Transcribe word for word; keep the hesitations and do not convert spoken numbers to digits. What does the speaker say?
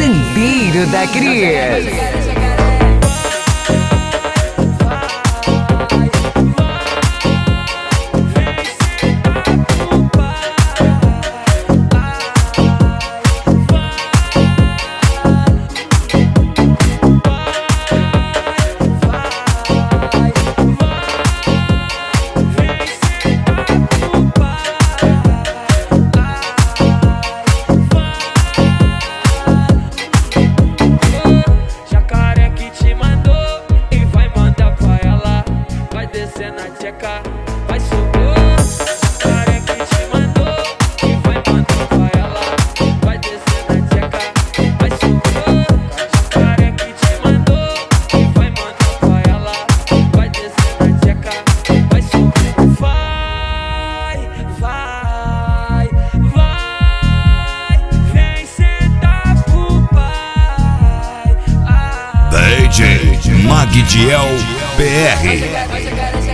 Fazendeiro da Cris. Vai subir, cara que te mandou e vai mandar pra ela. Vai descer na tcheca, vai subir, cara que te mandou e vai mandar pra ela. Vai descer na tcheca, vai subir. Vai, vai, vai, vem sentar pro pai. D J Magdiel P R.